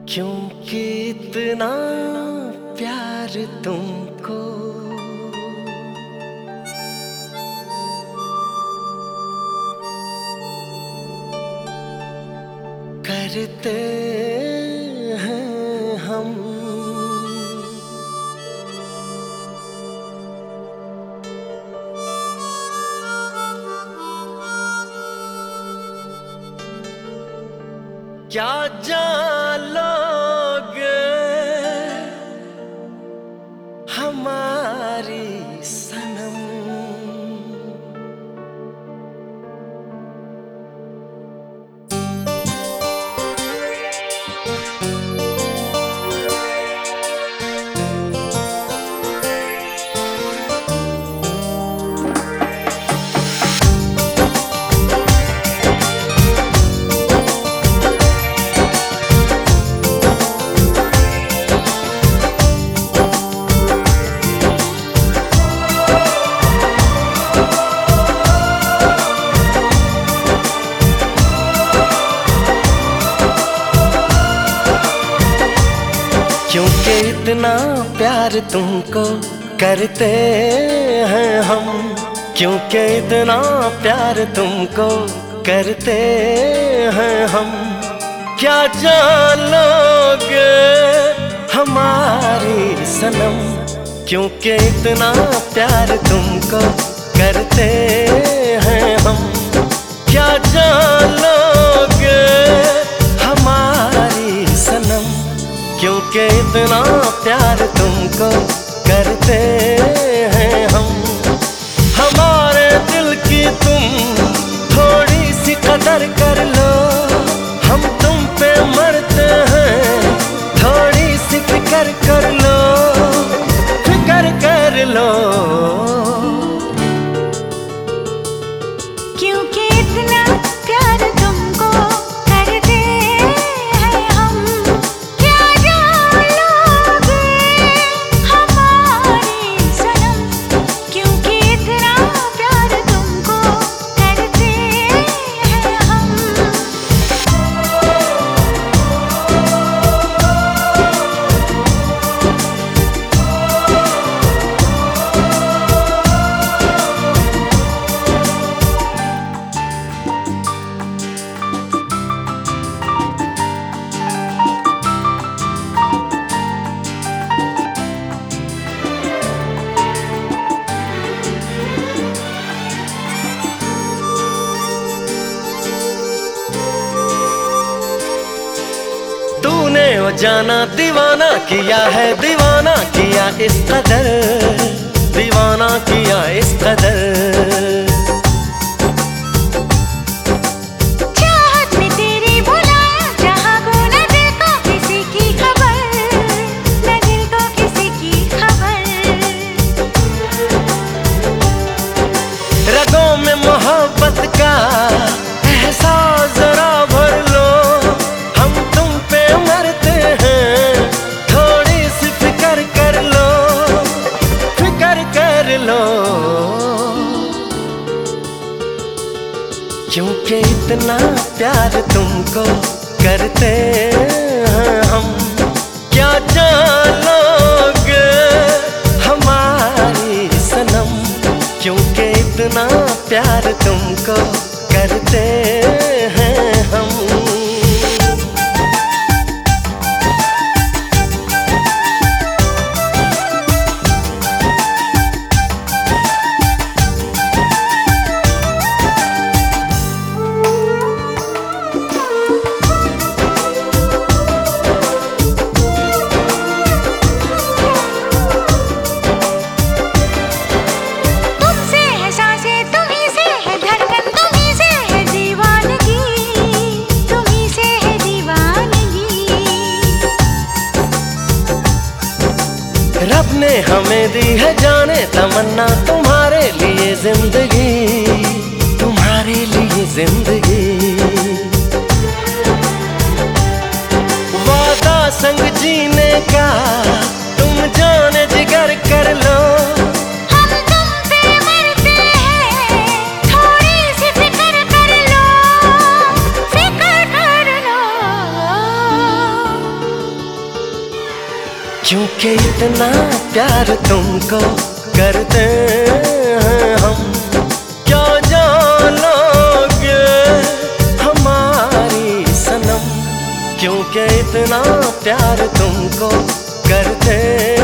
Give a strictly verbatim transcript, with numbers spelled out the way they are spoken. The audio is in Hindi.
क्योंकि इतना प्यार तुमको करते हैं हम। क्या जान लोगे हमारी सनम, क्योंकि इतना प्यार तुमको करते हैं हम। क्योंकि इतना प्यार तुमको करते हैं हम। क्या जान लोगे हमारी सनम, क्योंकि इतना प्यार तुमको करते हैं हम। क्या जान लोगे हमारी सनम, क्योंकि इतना प्यार तुमको करते हैं हम। हमारे दिल की तुम थोड़ी सी कदर कर लो, हम तुम पे मरते हैं, थोड़ी सी फिक्र कर लो, फिक्र कर लो। क्योंकि इतना प्यार तुमको करते हैं हम। क्या जान लोगे हमारी सनम, क्योंकि इतना प्यार तुमको करते हैं हम। तूने वो जाना दीवाना किया है, दीवाना किया इस कदर, दीवाना किया इस कदर। चाहत में तेरी बुलाया जहाँ को न दिल को किसी की खबर, न दिल को किसी की खबर। रगों में मोहब्बत का एहसास जरा भर लो, हम तुम पे मरते हैं, थोड़ी सी फिक्र कर लो, फिक्र कर लो। क्योंकि इतना प्यार तुमको करते हैं हम। क्या जान लोगे हमारी सनम, क्योंकि इतना प्यार तुमको करते हैं हम। तुमसे है सांसें, तुम्हीं से है धड़कन, तुम्हीं से है दीवानगी, तुम्हीं से है दीवानगी। रब ने हमें दी है जाने तमन्ना, तुम्हारे लिए जिंदगी, तुम्हारे लिए जिंदगी। वादा संग जीने का तुम जाने जिगर कर लो, हम तुम पे मरते हैं, थोड़ी सी फिक्र कर लो, फिक्र कर लो। कि इतना प्यार तुमको करते हैं हम, क्या जान लोगे हमारी सनम, क्योंकि इतना प्यार तुमको करते